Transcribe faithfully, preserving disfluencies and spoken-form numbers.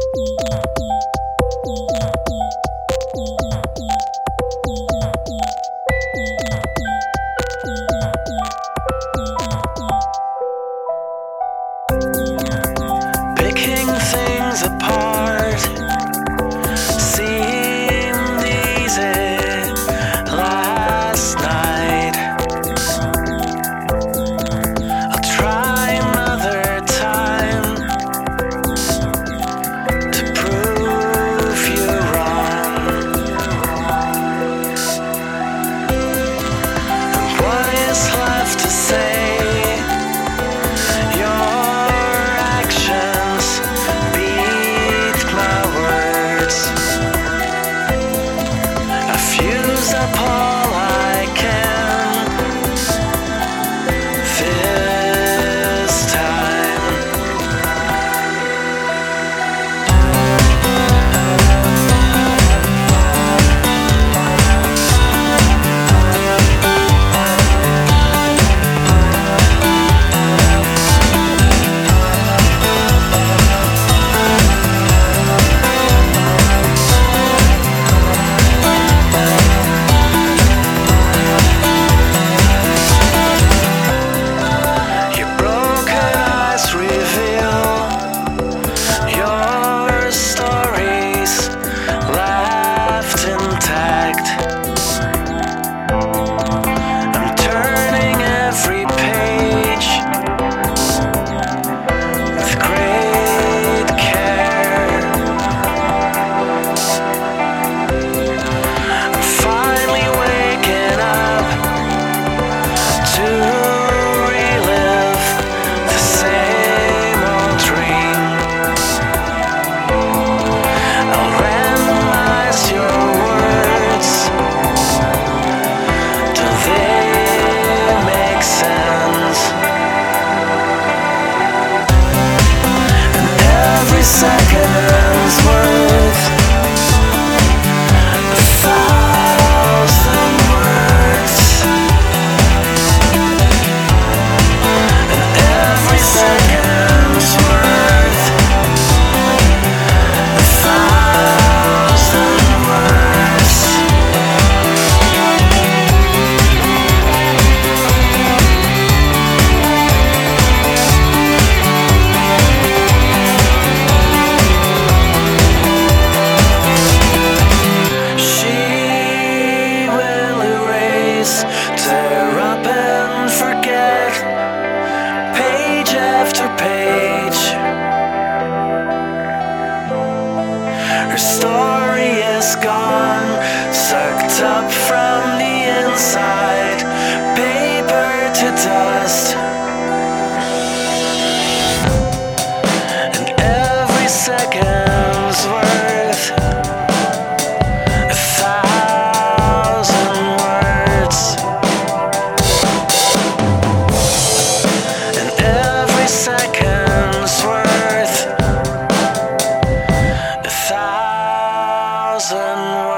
Picking things apart seemed easy last night. I'll try another time to prove you wrong. And what is left to say? Use up all I can this time. Seconds worth a thousand words, and every second's worth a thousand words. Tear up and forget, page after page. Her story is gone, sucked up from the inside, paper to dust. And every second's worth a thousand words. Seconds worth a thousand